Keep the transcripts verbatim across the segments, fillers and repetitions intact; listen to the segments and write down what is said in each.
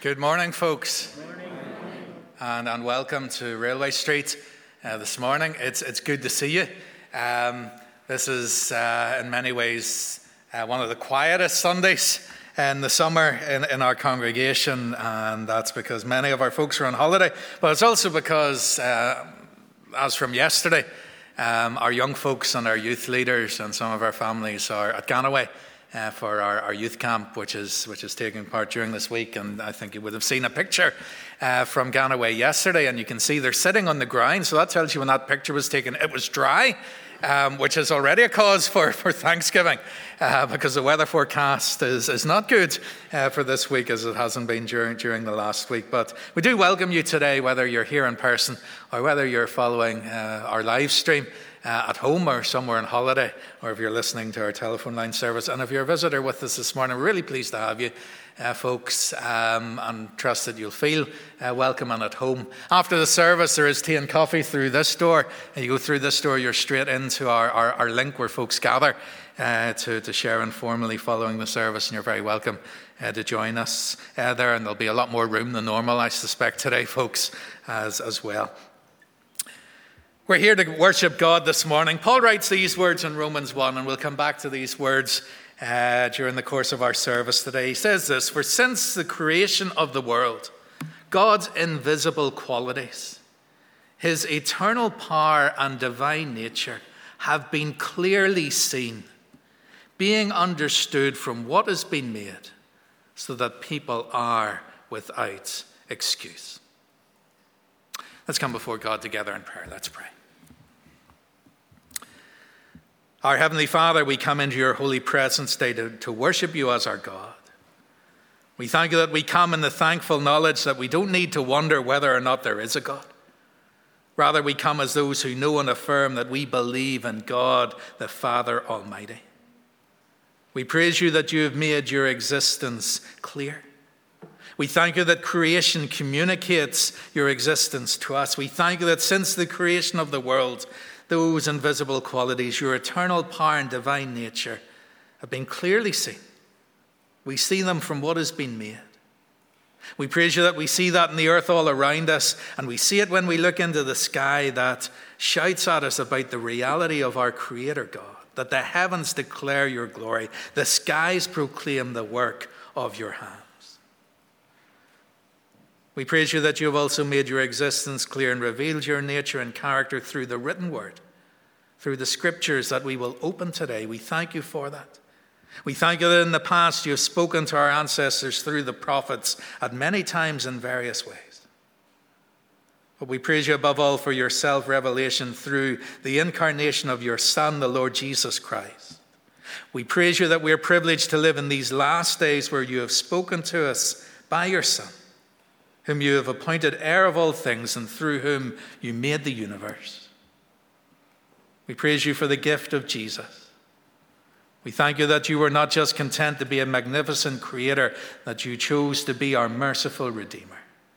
Good morning, folks. Good morning. And, and welcome to Railway Street uh, this morning. It's it's good to see you. Um, this is, uh, in many ways, uh, one of the quietest Sundays in the summer in, in our congregation, and that's because many of our folks are on holiday. But it's also because, uh, as from yesterday, um, our young folks and our youth leaders and some of our families are at Ganaway Uh, for our, our youth camp, which is which is taking part during this week. And I think you would have seen a picture uh, from Ganaway yesterday, and you can see they're sitting on the ground. So that tells you when that picture was taken, it was dry, um, which is already a cause for, for Thanksgiving, uh, because the weather forecast is, is not good uh, for this week, as it hasn't been during, during the last week. But we do welcome you today, whether you're here in person or whether you're following uh, our live stream Uh, at home or somewhere on holiday, or if you're listening to our telephone line service. And if you're a visitor with us this morning, we're really pleased to have you, uh, folks, um, and trust that you'll feel uh, welcome and at home. After the service, there is tea and coffee through this door. And you go through this door, you're straight into our, our, our link where folks gather uh, to, to share informally following the service, and you're very welcome uh, to join us uh, there. And there'll be a lot more room than normal, I suspect, today, folks, as, as well. We're here to worship God this morning. Paul writes these words in Romans one, and we'll come back to these words uh, during the course of our service today. He says this: "For since the creation of the world, God's invisible qualities, his eternal power and divine nature have been clearly seen, being understood from what has been made, so that people are without excuse." Let's come before God together in prayer. Let's pray. Our Heavenly Father, we come into your holy presence today to, to worship you as our God. We thank you that we come in the thankful knowledge that we don't need to wonder whether or not there is a God. Rather, we come as those who know and affirm that we believe in God, the Father Almighty. We praise you that you have made your existence clear. We thank you that creation communicates your existence to us. We thank you that since the creation of the world, those invisible qualities, your eternal power and divine nature, have been clearly seen. We see them from what has been made. We praise you that we see that in the earth all around us, and we see it when we look into the sky that shouts at us about the reality of our Creator God, that the heavens declare your glory, the skies proclaim the work of your hands. We praise you that you have also made your existence clear and revealed your nature and character through the written word, through the scriptures that we will open today. We thank you for that. We thank you that in the past you have spoken to our ancestors through the prophets at many times in various ways. But we praise you above all for your self-revelation through the incarnation of your Son, the Lord Jesus Christ. We praise you that we are privileged to live in these last days where you have spoken to us by your Son, whom you have appointed heir of all things and through whom you made the universe. We praise you for the gift of Jesus. We thank you that you were not just content to be a magnificent creator, that you chose to be our merciful Redeemer.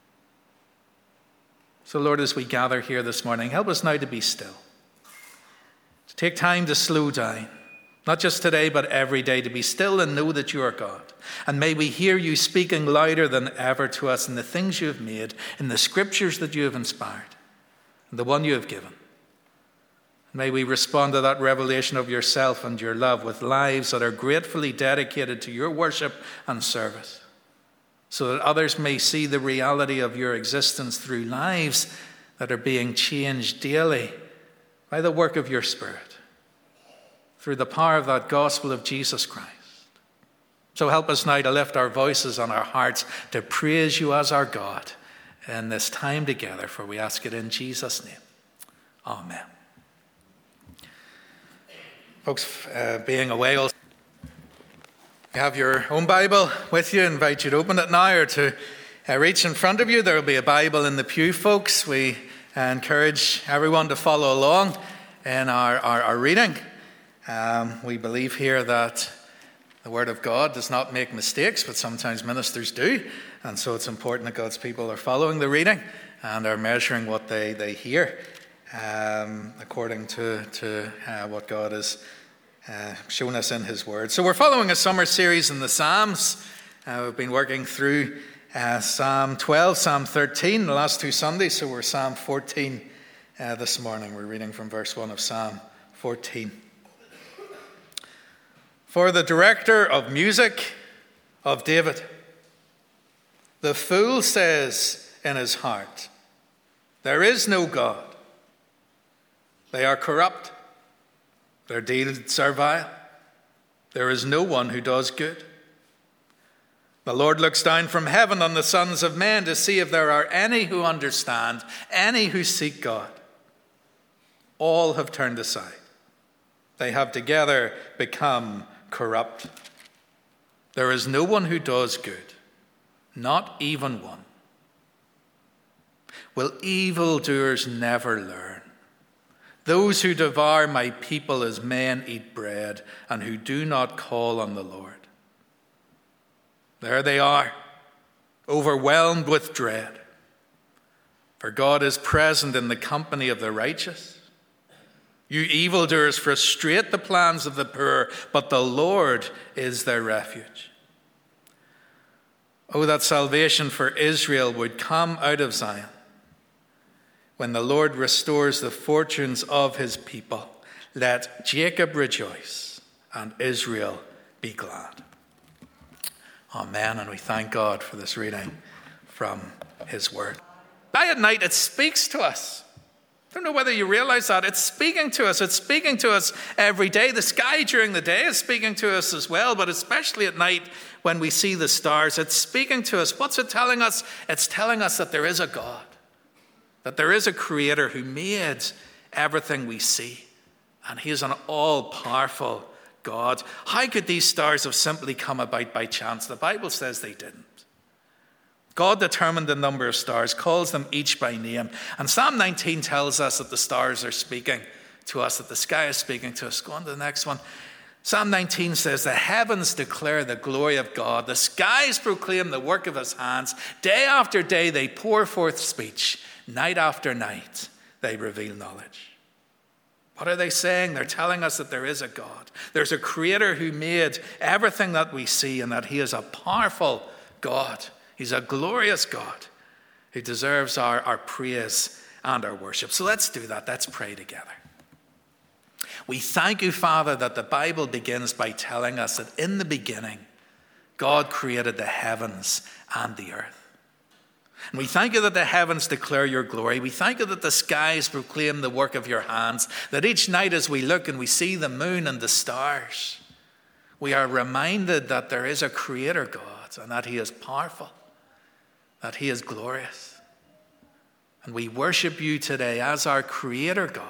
So Lord, as we gather here this morning, help us now to be still, to take time to slow down, not just today, but every day, to be still and know that you are God. And may we hear you speaking louder than ever to us in the things you have made, in the scriptures that you have inspired, and the one you have given. May we respond to that revelation of yourself and your love with lives that are gratefully dedicated to your worship and service, so that others may see the reality of your existence through lives that are being changed daily by the work of your Spirit, through the power of that gospel of Jesus Christ. So help us now to lift our voices and our hearts to praise you as our God in this time together, for we ask it in Jesus' name. Amen. Folks, uh, being away, you have your own Bible with you. I invite you to open it now or to uh, reach in front of you. There will be a Bible in the pew, folks. We uh, encourage everyone to follow along in our, our, our reading. Um, we believe here that the Word of God does not make mistakes, but sometimes ministers do. And so it's important that God's people are following the reading and are measuring what they, they hear um, according to, to uh, what God has uh, shown us in his Word. So we're following a summer series in the Psalms. Uh, we've been working through uh, Psalm twelve, Psalm thirteen, the last two Sundays, so we're Psalm fourteen uh, this morning. We're reading from verse one of Psalm fourteen. For the director of music of David, the fool says in his heart, there is no God. They are corrupt. Their deeds are vile. There is no one who does good. The Lord looks down from heaven on the sons of men to see if there are any who understand, any who seek God. All have turned aside. They have together become corrupt. There is no one who does good, not even one. Will evildoers never learn? Those who devour my people as men eat bread and who do not call on the Lord. There they are, overwhelmed with dread. For God is present in the company of the righteous. You evildoers frustrate the plans of the poor, but the Lord is their refuge. Oh, that salvation for Israel would come out of Zion. When the Lord restores the fortunes of his people, let Jacob rejoice and Israel be glad. Amen. And we thank God for this reading from his word. By at night, it speaks to us. I don't know whether you realize that. It's speaking to us. It's speaking to us every day. The sky during the day is speaking to us as well, but especially at night when we see the stars, it's speaking to us. What's it telling us? It's telling us that there is a God, that there is a creator who made everything we see, and he is an all-powerful God. How could these stars have simply come about by chance? The Bible says they didn't. God determined the number of stars, calls them each by name. And Psalm nineteen tells us that the stars are speaking to us, that the sky is speaking to us. Go on to the next one. Psalm nineteen says, the heavens declare the glory of God. The skies proclaim the work of his hands. Day after day they pour forth speech. Night after night they reveal knowledge. What are they saying? They're telling us that there is a God. There's a creator who made everything that we see, and that he is a powerful God. He's a glorious God who deserves our, our praise and our worship. So let's do that. Let's pray together. We thank you, Father, that the Bible begins by telling us that in the beginning, God created the heavens and the earth. And we thank you that the heavens declare your glory. We thank you that the skies proclaim the work of your hands. That each night as we look and we see the moon and the stars, we are reminded that there is a creator God and that he is powerful, that he is glorious. And we worship you today as our creator God.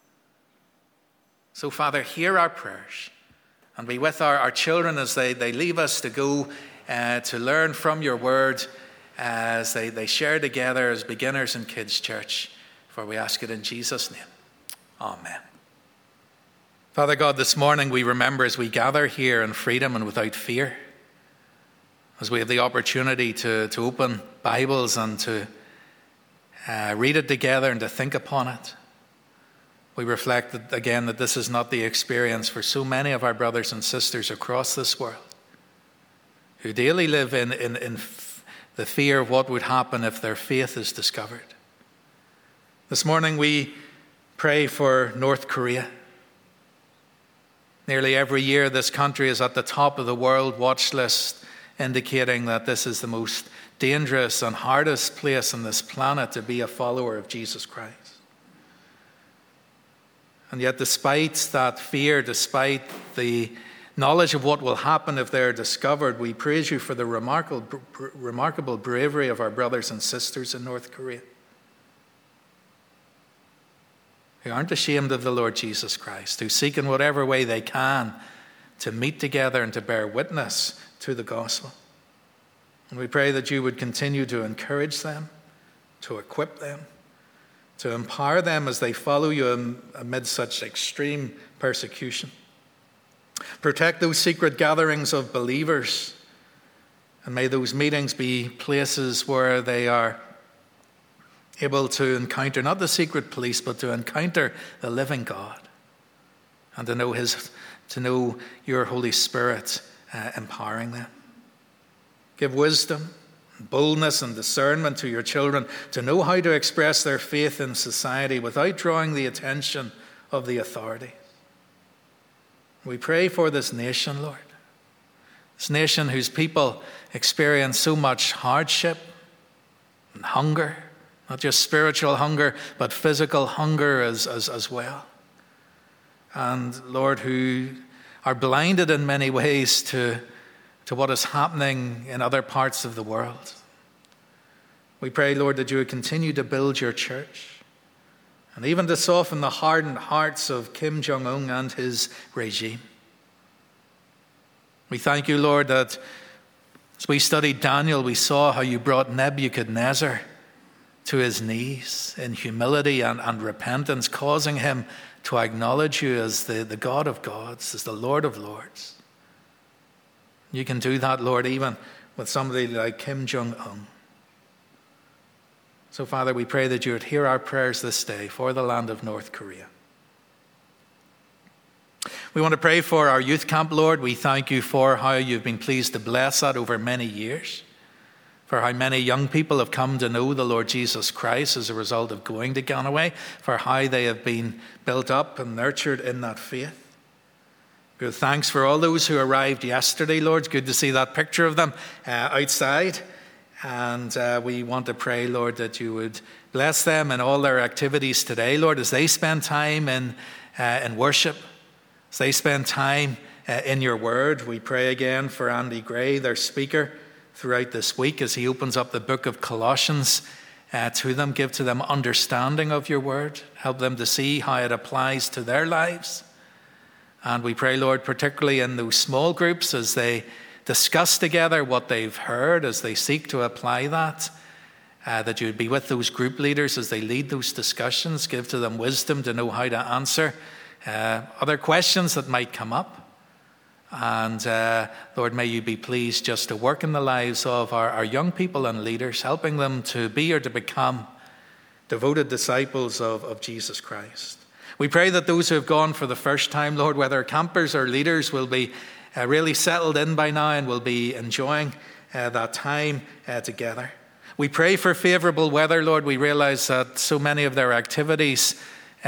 So, Father, hear our prayers and be with our, our children as they, they leave us to go uh, to learn from your word, as they, they share together as beginners in Kids Church. For we ask it in Jesus' name. Amen. Father God, this morning we remember as we gather here in freedom and without fear, as we have the opportunity to, to open Bibles and to uh, read it together and to think upon it. We reflect that, again, that this is not the experience for so many of our brothers and sisters across this world who daily live in, in, in the fear of what would happen if their faith is discovered. This morning we pray for North Korea. Nearly every year this country is at the top of the world watch list, indicating that this is the most dangerous and hardest place on this planet to be a follower of Jesus Christ. And yet despite that fear, despite the knowledge of what will happen if they're discovered, we praise you for the remarkable, remarkable bravery of our brothers and sisters in North Korea, who aren't ashamed of the Lord Jesus Christ, who seek in whatever way they can to meet together and to bear witness to the gospel. And we pray that you would continue to encourage them, to equip them, to empower them as they follow you amid such extreme persecution. Protect those secret gatherings of believers, and may those meetings be places where they are able to encounter not the secret police, but to encounter the living God, and to know his, to know your Holy Spirit uh, empowering them. Give wisdom, boldness and discernment to your children to know how to express their faith in society without drawing the attention of the authority. We pray for this nation, Lord. This nation whose people experience so much hardship and hunger, not just spiritual hunger, but physical hunger as, as, as well. And Lord, who are blinded in many ways to, to what is happening in other parts of the world. We pray, Lord, that you would continue to build your church and even to soften the hardened hearts of Kim Jong-un and his regime. We thank you, Lord, that as we studied Daniel, we saw how you brought Nebuchadnezzar to his knees in humility and, and repentance, causing him to acknowledge you as the, the God of gods, as the Lord of lords. You can do that, Lord, even with somebody like Kim Jong-un. So, Father, we pray that you would hear our prayers this day for the land of North Korea. We want to pray for our youth camp, Lord. We thank you for how you've been pleased to bless that over many years, for how many young people have come to know the Lord Jesus Christ as a result of going to Ganaway, for how they have been built up and nurtured in that faith. Good thanks for all those who arrived yesterday, Lord. It's good to see that picture of them uh, outside. And uh, we want to pray, Lord, that you would bless them in all their activities today, Lord, as they spend time in, uh, in worship, as they spend time uh, in your word. We pray again for Andy Gray, their speaker, throughout this week as he opens up the book of Colossians uh, to them. Give to them understanding of your word. Help them to see how it applies to their lives. And we pray, Lord, particularly in those small groups as they discuss together what they've heard, as they seek to apply that, uh, that you would be with those group leaders as they lead those discussions. Give to them wisdom to know how to answer uh, other questions that might come up. And uh, Lord, may you be pleased just to work in the lives of our, our young people and leaders, helping them to be or to become devoted disciples of, of Jesus Christ. We pray that those who have gone for the first time, Lord, whether campers or leaders, will be uh, really settled in by now and will be enjoying uh, that time uh, together. We pray for favorable weather, Lord. We realize that so many of their activities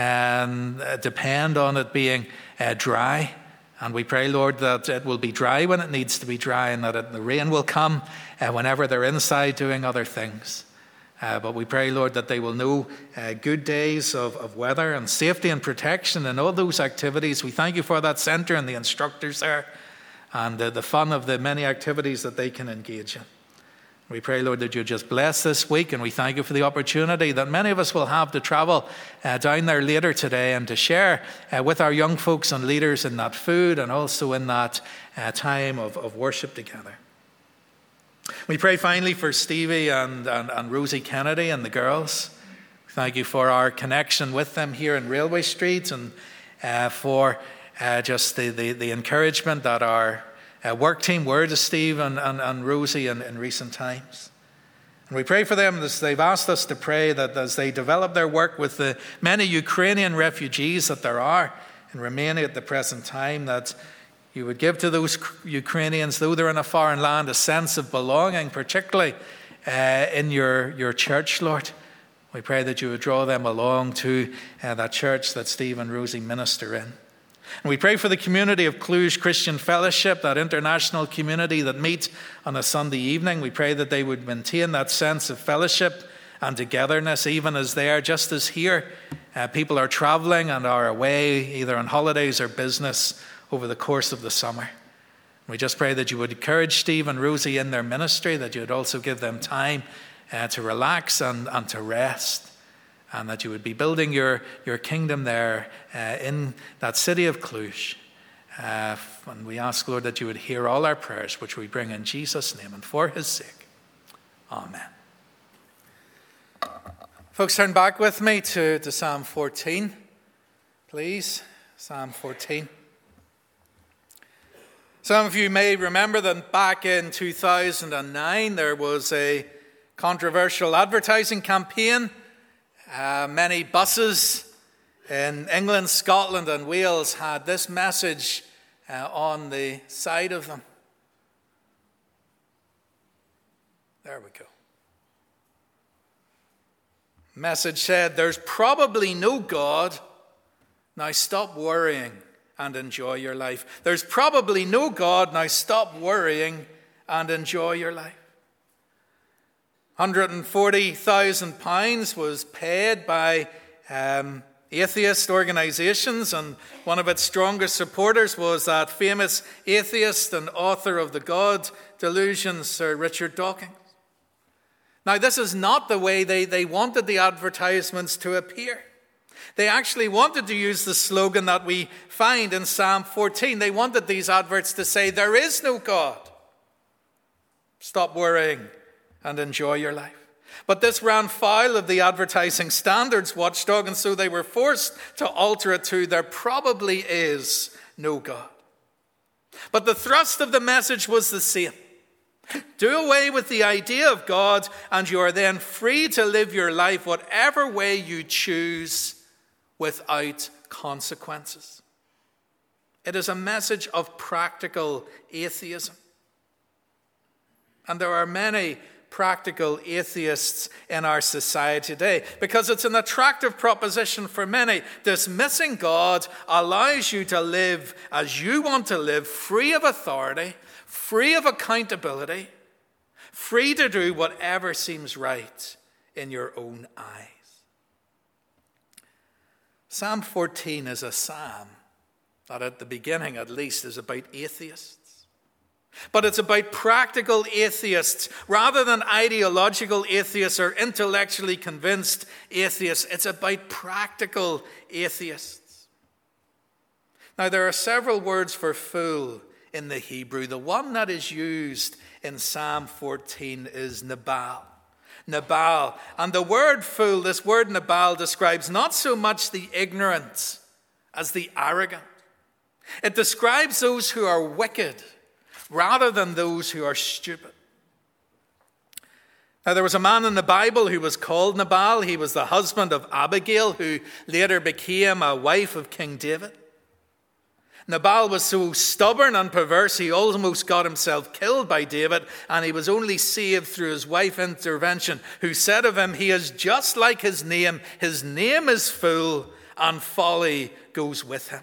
um, depend on it being uh, dry. And we pray, Lord, that it will be dry when it needs to be dry and that it, the rain will come uh, whenever they're inside doing other things. Uh, but we pray, Lord, that they will know uh, good days of, of weather and safety and protection and all those activities. We thank you for that centre and the instructors there and uh, the fun of the many activities that they can engage in. We pray, Lord, that you just bless this week, and we thank you for the opportunity that many of us will have to travel uh, down there later today and to share uh, with our young folks and leaders in that food and also in that uh, time of, of worship together. We pray finally for Stevie and, and, and Rosie Kennedy and the girls. Thank you for our connection with them here in Railway Street and uh, for uh, just the, the, the encouragement that our Uh, work team were to Steve and, and, and Rosie in, in recent times. And we pray for them as they've asked us to pray that as they develop their work with the many Ukrainian refugees that there are in Romania at the present time, that you would give to those Ukrainians, though they're in a foreign land, a sense of belonging, particularly uh, in your, your church, Lord. We pray that you would draw them along to uh, that church that Steve and Rosie minister in. And we pray for the community of Cluj Christian Fellowship, that international community that meets on a Sunday evening. We pray that they would maintain that sense of fellowship and togetherness, even as they are, just as here. Uh, people are traveling and are away, either on holidays or business, over the course of the summer. We just pray that you would encourage Steve and Rosie in their ministry, that you would also give them time uh, to relax and, and to rest. And that you would be building your, your kingdom there uh, in that city of Cluj. Uh, and we ask, Lord, that you would hear all our prayers, which we bring in Jesus' name and for his sake. Amen. Folks, turn back with me to, to Psalm fourteen, please. Psalm fourteen. Some of you may remember that back in two thousand nine, there was a controversial advertising campaign. Uh, many buses in England, Scotland, and Wales had this message uh, on the side of them. There we go. Message said, there's probably no God. Now stop worrying and enjoy your life. There's probably no God. Now stop worrying and enjoy your life. one hundred forty thousand pounds was paid by um, atheist organizations, and one of its strongest supporters was that famous atheist and author of The God Delusion, Sir Richard Dawkins. Now, this is not the way they, they wanted the advertisements to appear. They actually wanted to use the slogan that we find in Psalm fourteen. They wanted these adverts to say, there is no God. Stop worrying and enjoy your life. But this ran foul of the advertising standards watchdog, and so they were forced to alter it to, there probably is no God. But the thrust of the message was the same. Do away with the idea of God, and you are then free to live your life whatever way you choose without consequences. It is a message of practical atheism. And there are many practical atheists in our society today because it's an attractive proposition for many. Dismissing God allows you to live as you want to live, free of authority, free of accountability, free to do whatever seems right in your own eyes. Psalm fourteen is a psalm that at the beginning at least is about atheists. But it's about practical atheists rather than ideological atheists or intellectually convinced atheists. It's about practical atheists. Now, there are several words for fool in the Hebrew. The one that is used in Psalm fourteen is Nabal. Nabal. And the word fool, this word Nabal, describes not so much the ignorant as the arrogant. It describes those who are wicked rather than those who are stupid. Now, there was a man in the Bible who was called Nabal. He was the husband of Abigail, who later became a wife of King David. Nabal was so stubborn and perverse, he almost got himself killed by David, and he was only saved through his wife's intervention, who said of him, he is just like his name. His name is fool, and folly goes with him.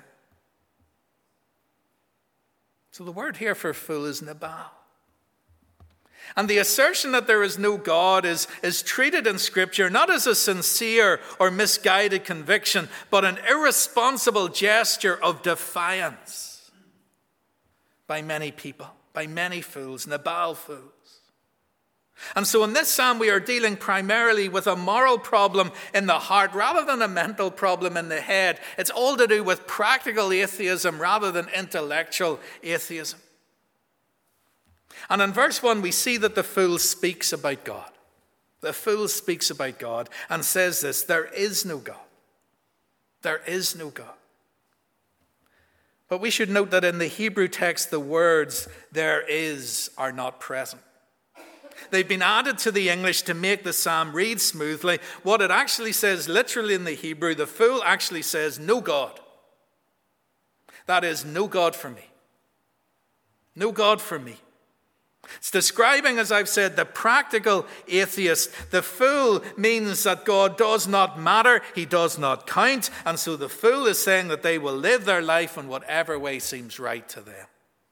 So the word here for fool is Nabal. And the assertion that there is no God is, is treated in Scripture not as a sincere or misguided conviction, but an irresponsible gesture of defiance by many people, by many fools, Nabal fools. And so in this psalm we are dealing primarily with a moral problem in the heart rather than a mental problem in the head. It's all to do with practical atheism rather than intellectual atheism. And in verse one, we see that the fool speaks about God. The fool speaks about God and says this, there is no God. There is no God. But we should note that in the Hebrew text, the words there is are not present. They've been added to the English to make the psalm read smoothly. What it actually says literally in the Hebrew, the fool actually says no God. That is, no God for me. No God for me. It's describing, as I've said, the practical atheist. The fool means that God does not matter, he does not count, and so the fool is saying that they will live their life in whatever way seems right to them.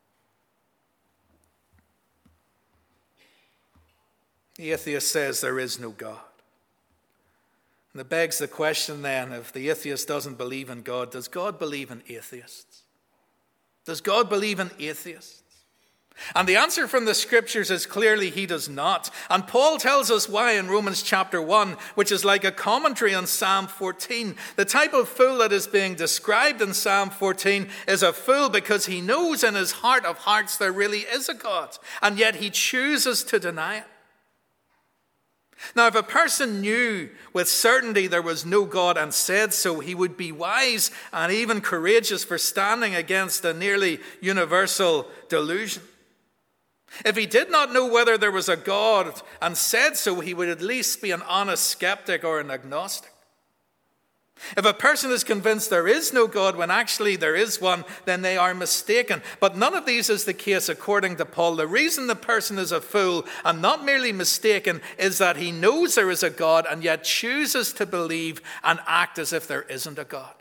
The atheist says there is no God. And it begs the question then, if the atheist doesn't believe in God, does God believe in atheists? Does God believe in atheists? And the answer from the Scriptures is clearly he does not. And Paul tells us why in Romans chapter one, which is like a commentary on Psalm fourteen. The type of fool that is being described in Psalm fourteen is a fool because he knows in his heart of hearts there really is a God, and yet he chooses to deny it. Now, if a person knew with certainty there was no God and said so, he would be wise and even courageous for standing against a nearly universal delusion. If he did not know whether there was a God and said so, he would at least be an honest skeptic or an agnostic. If a person is convinced there is no God when actually there is one, then they are mistaken. But none of these is the case according to Paul. The reason the person is a fool and not merely mistaken is that he knows there is a God and yet chooses to believe and act as if there isn't a God.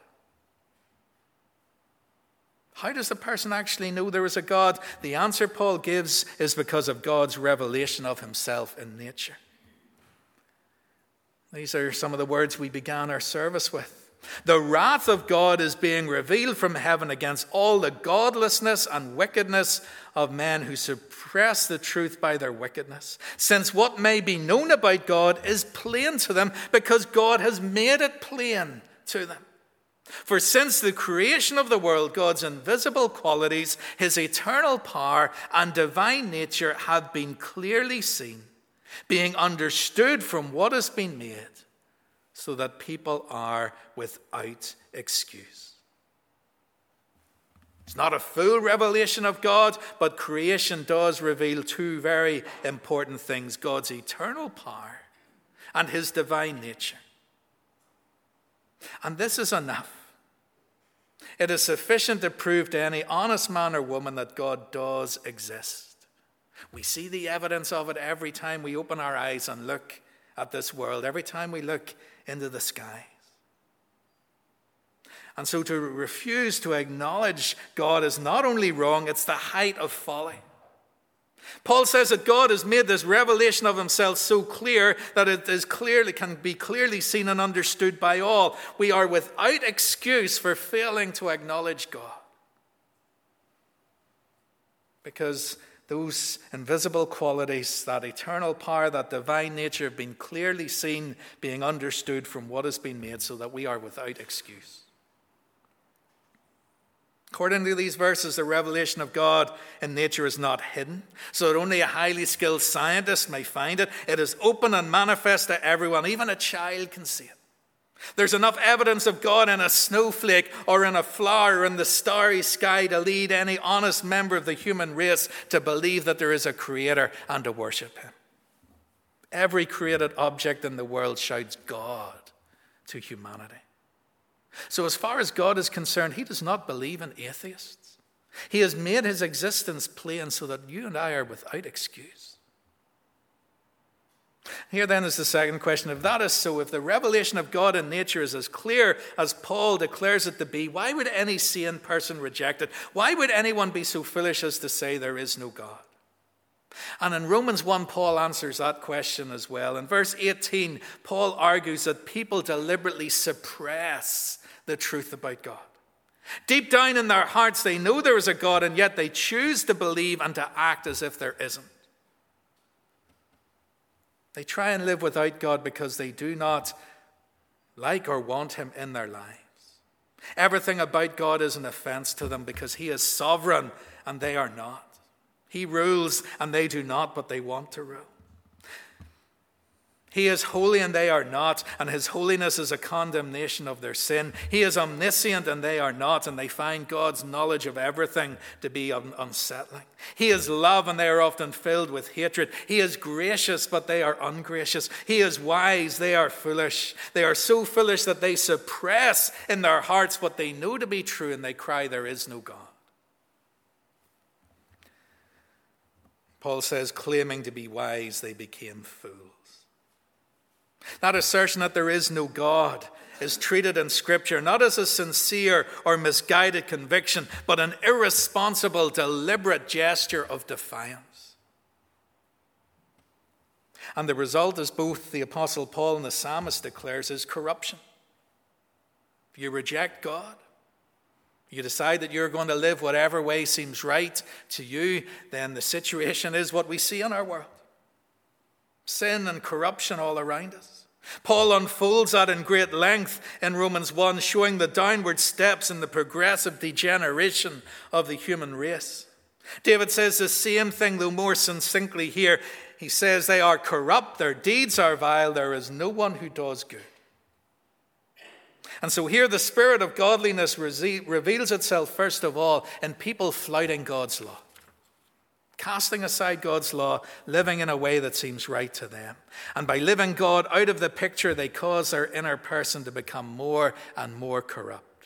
How does the person actually know there is a God? The answer Paul gives is because of God's revelation of himself in nature. These are some of the words we began our service with. The wrath of God is being revealed from heaven against all the godlessness and wickedness of men who suppress the truth by their wickedness. Since what may be known about God is plain to them because God has made it plain to them. For since the creation of the world, God's invisible qualities, his eternal power and divine nature have been clearly seen, being understood from what has been made, so that people are without excuse. It's not a full revelation of God, but creation does reveal two very important things: God's eternal power and his divine nature. And this is enough. It is sufficient to prove to any honest man or woman that God does exist. We see the evidence of it every time we open our eyes and look at this world, every time we look into the skies. And so to refuse to acknowledge God is not only wrong, it's the height of folly. Paul says that God has made this revelation of himself so clear that it is clearly can be clearly seen and understood by all. We are without excuse for failing to acknowledge God, because those invisible qualities, that eternal power, that divine nature have been clearly seen, being understood from what has been made, so that we are without excuse. According to these verses, the revelation of God in nature is not hidden, so that only a highly skilled scientist may find it. It is open and manifest to everyone. Even a child can see it. There's enough evidence of God in a snowflake or in a flower or in the starry sky to lead any honest member of the human race to believe that there is a creator and to worship him. Every created object in the world shouts God to humanity. So as far as God is concerned, he does not believe in atheists. He has made his existence plain so that you and I are without excuse. Here then is the second question. If that is so, if the revelation of God in nature is as clear as Paul declares it to be, why would any sane person reject it? Why would anyone be so foolish as to say there is no God? And in Romans one, Paul answers that question as well. In verse eighteen, Paul argues that people deliberately suppress the truth about God. Deep down in their hearts, they know there is a God, and yet they choose to believe and to act as if there isn't. They try and live without God because they do not like or want him in their lives. Everything about God is an offense to them because he is sovereign and they are not. He rules and they do not, but they want to rule. He is holy and they are not, and his holiness is a condemnation of their sin. He is omniscient and they are not, and they find God's knowledge of everything to be unsettling. He is love and they are often filled with hatred. He is gracious, but they are ungracious. He is wise, they are foolish. They are so foolish that they suppress in their hearts what they know to be true, and they cry, there is no God. Paul says, claiming to be wise, they became fools. That assertion that there is no God is treated in Scripture not as a sincere or misguided conviction, but an irresponsible, deliberate gesture of defiance. And the result, as both the Apostle Paul and the psalmist declares, is corruption. If you reject God, you decide that you're going to live whatever way seems right to you, then the situation is what we see in our world. Sin and corruption all around us. Paul unfolds that in great length in Romans one, showing the downward steps in the progressive degeneration of the human race. David says the same thing, though more succinctly here. He says they are corrupt, their deeds are vile, there is no one who does good. And so here the spirit of godliness reveals itself first of all in people flouting God's law. casting aside God's law, living in a way that seems right to them. And by living God out of the picture, they cause their inner person to become more and more corrupt.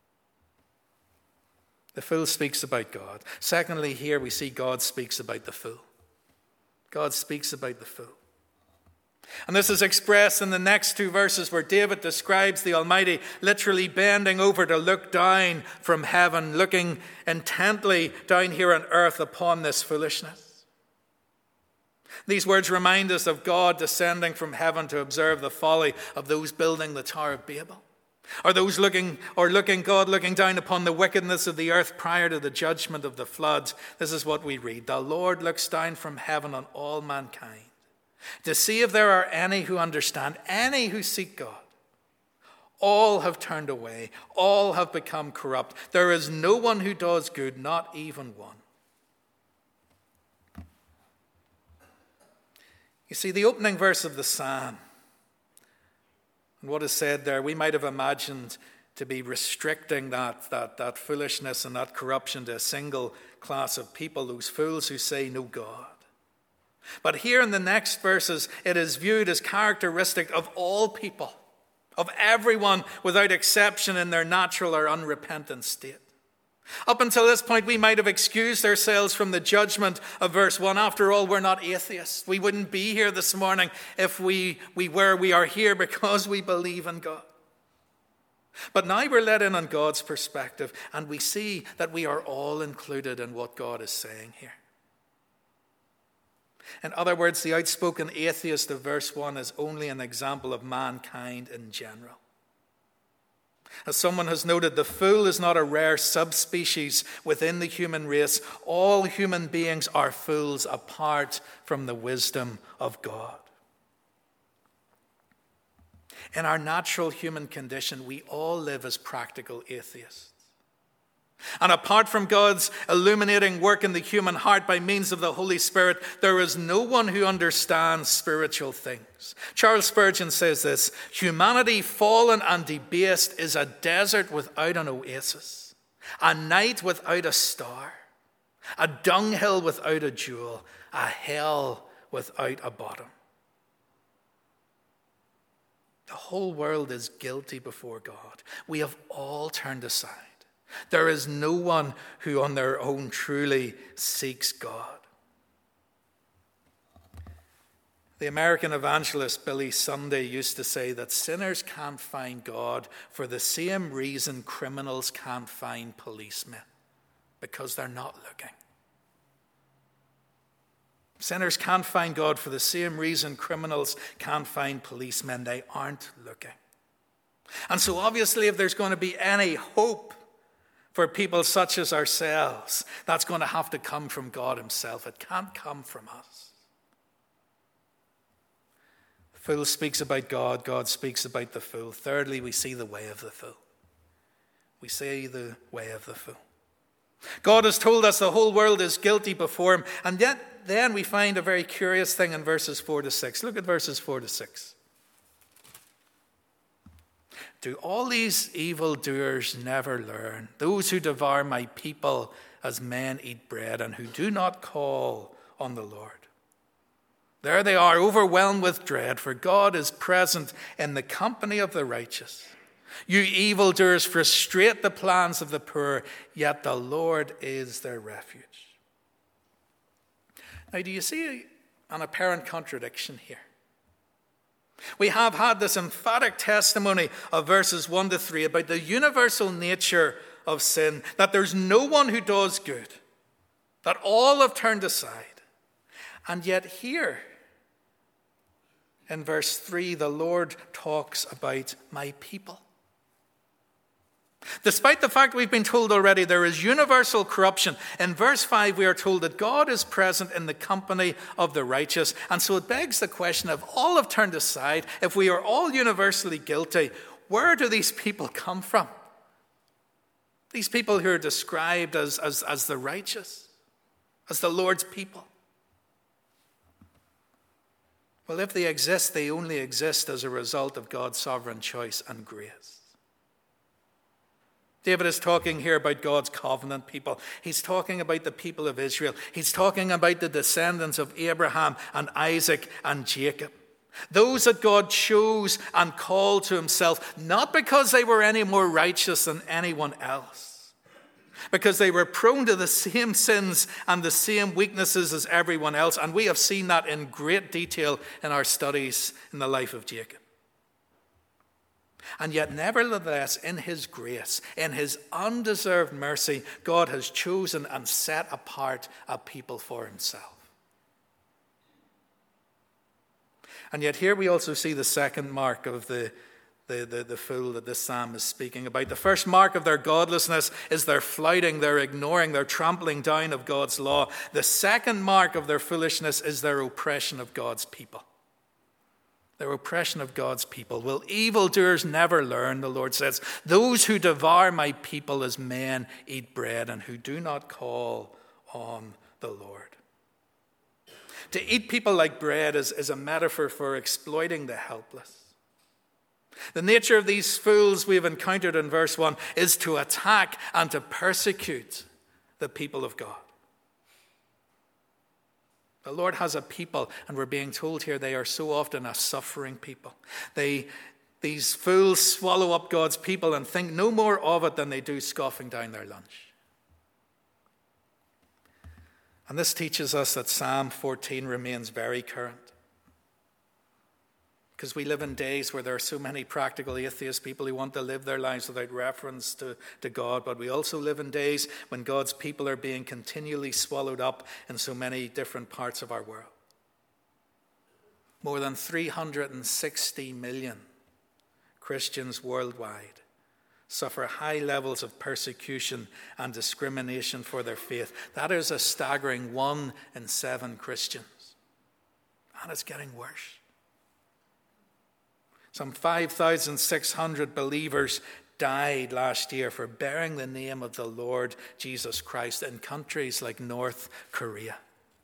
The fool speaks about God. Secondly, here we see God speaks about the fool. God speaks about the fool. And this is expressed in the next two verses where David describes the Almighty literally bending over to look down from heaven, looking intently down here on earth upon this foolishness. These words remind us of God descending from heaven to observe the folly of those building the Tower of Babel. Or those looking, or looking, God looking down upon the wickedness of the earth prior to the judgment of the floods. This is what we read. The Lord looks down from heaven on all mankind, to see if there are any who understand, any who seek God. All have turned away. All have become corrupt. There is no one who does good, not even one. You see, the opening verse of the psalm, and what is said there, we might have imagined to be restricting that, that, that foolishness and that corruption to a single class of people, those fools who say no God. But here in the next verses, it is viewed as characteristic of all people, of everyone without exception in their natural or unrepentant state. Up until this point, we might have excused ourselves from the judgment of verse one. After all, we're not atheists. We wouldn't be here this morning if we, we were. We are here because we believe in God. But now we're let in on God's perspective, and we see that we are all included in what God is saying here. In other words, the outspoken atheist of verse one is only an example of mankind in general. As someone has noted, the fool is not a rare subspecies within the human race. All human beings are fools apart from the wisdom of God. In our natural human condition, we all live as practical atheists. And apart from God's illuminating work in the human heart by means of the Holy Spirit, there is no one who understands spiritual things. Charles Spurgeon says this: humanity fallen and debased is a desert without an oasis, a night without a star, a dunghill without a jewel, a hell without a bottom. The whole world is guilty before God. We have all turned aside. There is no one who on their own truly seeks God. The American evangelist Billy Sunday used to say that sinners can't find God for the same reason criminals can't find policemen, because they're not looking. Sinners can't find God for the same reason criminals can't find policemen. They aren't looking. And so obviously, if there's going to be any hope for people such as ourselves, that's going to have to come from God himself. It can't come from us. The fool speaks about God. God speaks about the fool. Thirdly, we see the way of the fool. We see the way of the fool. God has told us the whole world is guilty before him. And yet then we find a very curious thing in verses four to six. Look at verses four to six. Do all these evildoers never learn? Those who devour my people as men eat bread, and who do not call on the Lord. There they are, overwhelmed with dread, for God is present in the company of the righteous. You evildoers frustrate the plans of the poor, yet the Lord is their refuge. Now, do you see an apparent contradiction here? We have had this emphatic testimony of verses one to three about the universal nature of sin, that there's no one who does good, that all have turned aside. And yet here, in verse three, the Lord talks about my people. Despite the fact we've been told already there is universal corruption, in verse five we are told that God is present in the company of the righteous. And so it begs the question, if all have turned aside, if we are all universally guilty, where do these people come from? These people who are described as, as, as the righteous, as the Lord's people. Well, if they exist, they only exist as a result of God's sovereign choice and grace. David is talking here about God's covenant people. He's talking about the people of Israel. He's talking about the descendants of Abraham and Isaac and Jacob. Those that God chose and called to himself, not because they were any more righteous than anyone else, because they were prone to the same sins and the same weaknesses as everyone else. And we have seen that in great detail in our studies in the life of Jacob. And yet, nevertheless, in his grace, in his undeserved mercy, God has chosen and set apart a people for himself. And yet here we also see the second mark of the, the, the, the fool that this psalm is speaking about. The first mark of their godlessness is their flouting, their ignoring, their trampling down of God's law. The second mark of their foolishness is their oppression of God's people. Their oppression of God's people. Will evildoers never learn, the Lord says. Those who devour my people as men eat bread and who do not call on the Lord. To eat people like bread is, is a metaphor for exploiting the helpless. The nature of these fools we have encountered in verse one is to attack and to persecute the people of God. The Lord has a people, and we're being told here they are so often a suffering people. They, these fools swallow up God's people and think no more of it than they do scoffing down their lunch. And this teaches us that Psalm fourteen remains very current. Because we live in days where there are so many practical atheist people who want to live their lives without reference to, to God. But we also live in days when God's people are being continually swallowed up in so many different parts of our world. More than three hundred sixty million Christians worldwide suffer high levels of persecution and discrimination for their faith. That is a staggering one in seven Christians. And it's getting worse. Some five thousand six hundred believers died last year for bearing the name of the Lord Jesus Christ in countries like North Korea.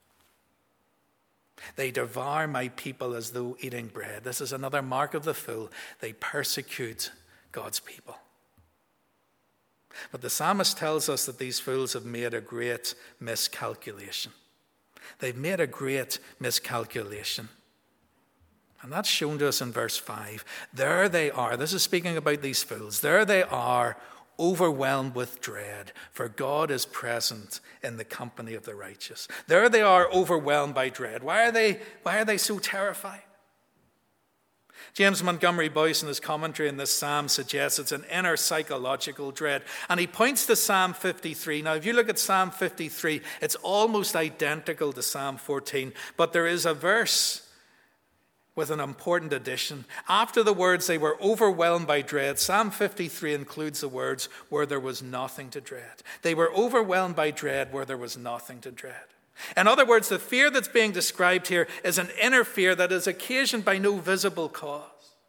They devour my people as though eating bread. This is another mark of the fool. They persecute God's people. But the psalmist tells us that these fools have made a great miscalculation. They've made a great miscalculation. And that's shown to us in verse five. There they are. This is speaking about these fools. There they are, overwhelmed with dread, for God is present in the company of the righteous. There they are, overwhelmed by dread. Why are they, why are they so terrified? James Montgomery Boyce in his commentary in this psalm suggests it's an inner psychological dread. And he points to Psalm fifty-three. Now, if you look at Psalm fifty-three, it's almost identical to Psalm fourteen. But there is a verse with an important addition. After the words, they were overwhelmed by dread, Psalm fifty-three includes the words, where there was nothing to dread. They were overwhelmed by dread where there was nothing to dread. In other words, the fear that's being described here is an inner fear that is occasioned by no visible cause.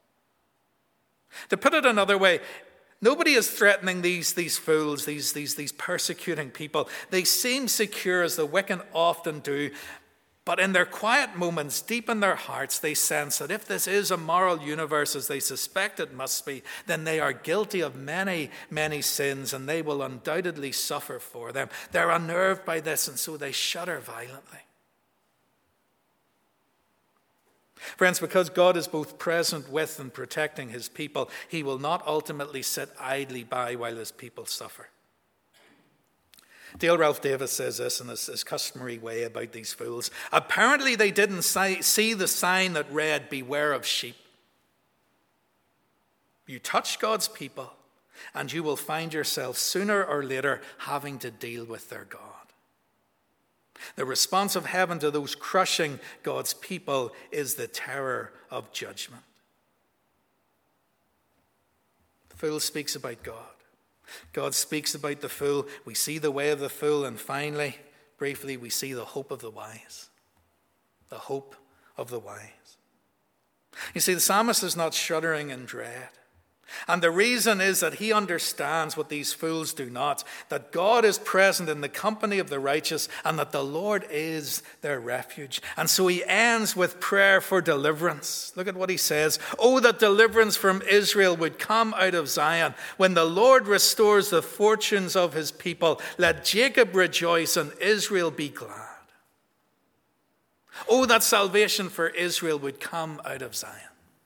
To put it another way, nobody is threatening these, these fools, these, these, these persecuting people. They seem secure, as the wicked often do, but in their quiet moments, deep in their hearts, they sense that if this is a moral universe, as they suspect it must be, then they are guilty of many, many sins, and they will undoubtedly suffer for them. They're unnerved by this, and so they shudder violently. Friends, because God is both present with and protecting his people, he will not ultimately sit idly by while his people suffer. Dale Ralph Davis says this in his, his customary way about these fools. Apparently they didn't see the sign that read, beware of sheep. You touch God's people and you will find yourself sooner or later having to deal with their God. The response of heaven to those crushing God's people is the terror of judgment. The fool speaks about God. God speaks about the fool. We see the way of the fool, and finally, briefly, we see the hope of the wise. The hope of the wise. You see, the psalmist is not shuddering in dread. And the reason is that he understands what these fools do not, that God is present in the company of the righteous and that the Lord is their refuge. And so he ends with prayer for deliverance. Look at what he says. Oh, that deliverance from Israel would come out of Zion. When the Lord restores the fortunes of his people, let Jacob rejoice and Israel be glad. Oh, that salvation for Israel would come out of Zion.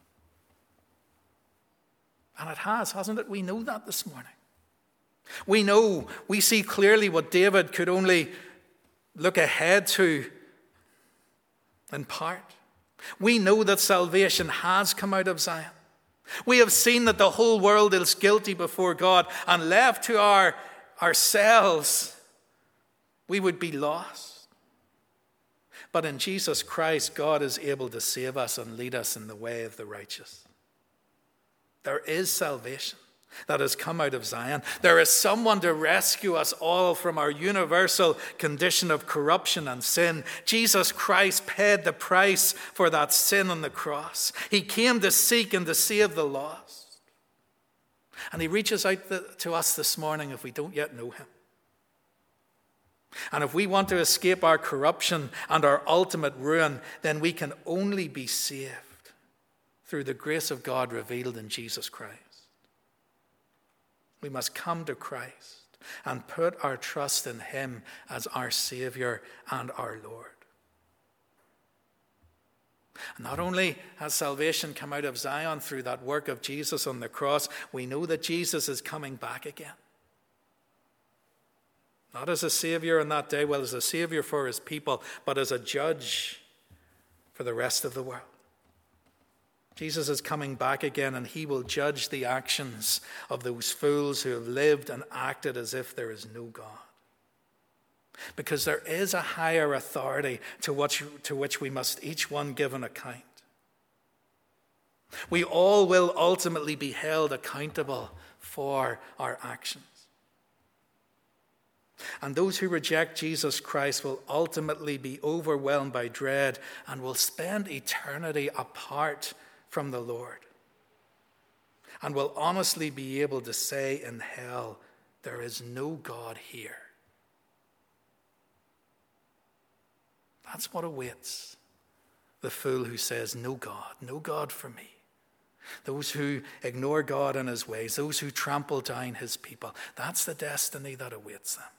And it has, hasn't it? We know that this morning. We know, we see clearly what David could only look ahead to in part. We know that salvation has come out of Zion. We have seen that the whole world is guilty before God, and left to our, ourselves, we would be lost. But in Jesus Christ, God is able to save us and lead us in the way of the righteous. There is salvation that has come out of Zion. There is someone to rescue us all from our universal condition of corruption and sin. Jesus Christ paid the price for that sin on the cross. He came to seek and to save the lost. And he reaches out to us this morning if we don't yet know him. And if we want to escape our corruption and our ultimate ruin, then we can only be saved through the grace of God revealed in Jesus Christ. We must come to Christ and put our trust in him as our Savior and our Lord. And not only has salvation come out of Zion through that work of Jesus on the cross, we know that Jesus is coming back again. Not as a Savior in that day, well, as a Savior for his people, but as a judge for the rest of the world. Jesus is coming back again, and he will judge the actions of those fools who have lived and acted as if there is no God. Because there is a higher authority to which, to which we must each one give an account. We all will ultimately be held accountable for our actions. And those who reject Jesus Christ will ultimately be overwhelmed by dread and will spend eternity apart from the Lord, and will honestly be able to say in hell, there is no God here. That's what awaits the fool who says, no God, no God for me. Those who ignore God and his ways, those who trample down his people, that's the destiny that awaits them.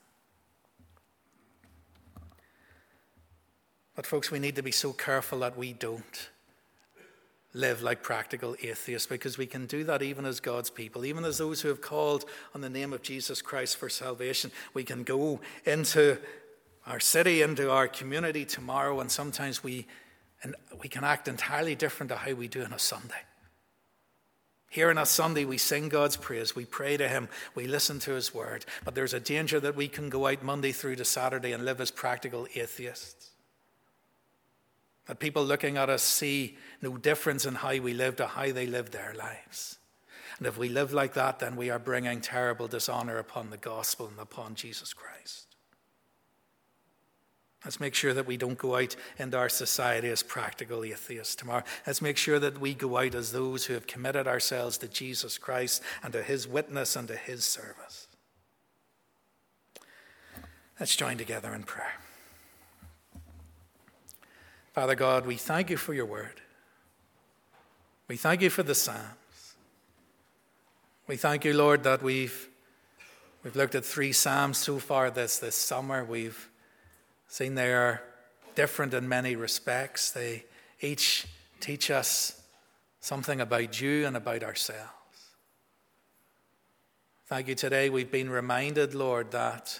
But folks, we need to be so careful that we don't live like practical atheists, because we can do that even as God's people, even as those who have called on the name of Jesus Christ for salvation. We can go into our city, into our community tomorrow, and sometimes we, and we can act entirely different to how we do on a Sunday. Here on a Sunday, we sing God's praise, we pray to him, we listen to his word, but there's a danger that we can go out Monday through to Saturday and live as practical atheists. That people looking at us see no difference in how we live to how they live their lives. And if we live like that, then we are bringing terrible dishonor upon the gospel and upon Jesus Christ. Let's make sure that we don't go out into our society as practical atheists tomorrow. Let's make sure that we go out as those who have committed ourselves to Jesus Christ and to his witness and to his service. Let's join together in prayer. Father God, we thank you for your word. We thank you for the Psalms. We thank you, Lord, that we've, we've looked at three Psalms so far this, this summer. We've seen they are different in many respects. They each teach us something about you and about ourselves. Thank you today. We've been reminded, Lord, that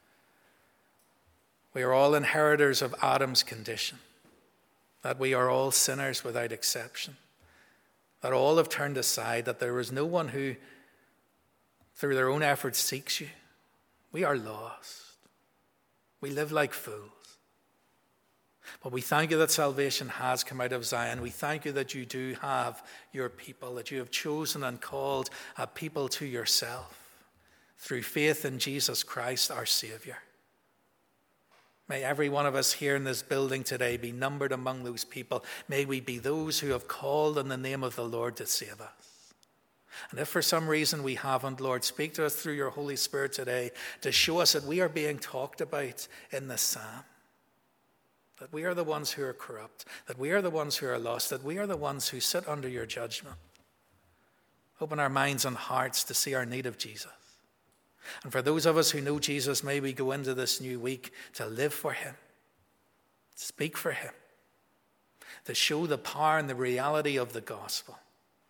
we are all inheritors of Adam's condition. That we are all sinners without exception, that all have turned aside, that there is no one who, through their own efforts, seeks you. We are lost. We live like fools. But we thank you that salvation has come out of Zion. We thank you that you do have your people, that you have chosen and called a people to yourself through faith in Jesus Christ, our Savior. May every one of us here in this building today be numbered among those people. May we be those who have called on the name of the Lord to save us. And if for some reason we haven't, Lord, speak to us through your Holy Spirit today to show us that we are being talked about in this psalm. That we are the ones who are corrupt, that we are the ones who are lost, that we are the ones who sit under your judgment. Open our minds and hearts to see our need of Jesus. And for those of us who know Jesus, may we go into this new week to live for him, speak for him, to show the power and the reality of the gospel.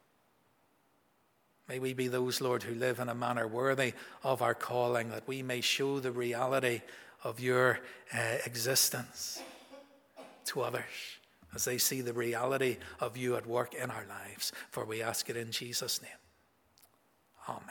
May we be those, Lord, who live in a manner worthy of our calling, that we may show the reality of your uh, existence to others as they see the reality of you at work in our lives. For we ask it in Jesus' name. Amen.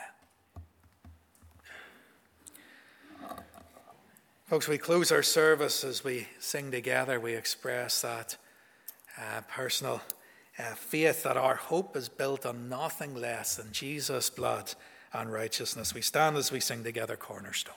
Folks, we close our service as we sing together. We express that uh, personal uh, faith that our hope is built on nothing less than Jesus' blood and righteousness. We stand as we sing together, Cornerstone.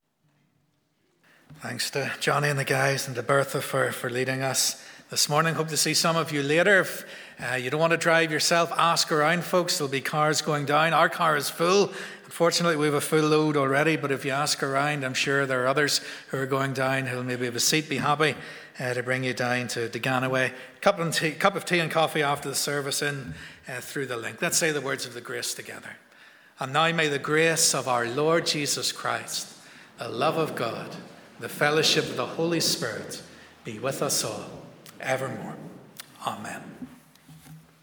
Thanks to Johnny and the guys and to Bertha for, for leading us this morning. Hope to see some of you later. If uh, you don't want to drive yourself, ask around, folks. There'll be cars going down. Our car is full. Unfortunately, we have a full load already, but if you ask around, I'm sure there are others who are going down who'll maybe have a seat, be happy uh, to bring you down to Deganaway. Cup of tea, cup of tea and coffee after the service in uh, through the link. Let's say the words of the grace together. And now may the grace of our Lord Jesus Christ, the love of God, the fellowship of the Holy Spirit be with us all evermore. Amen.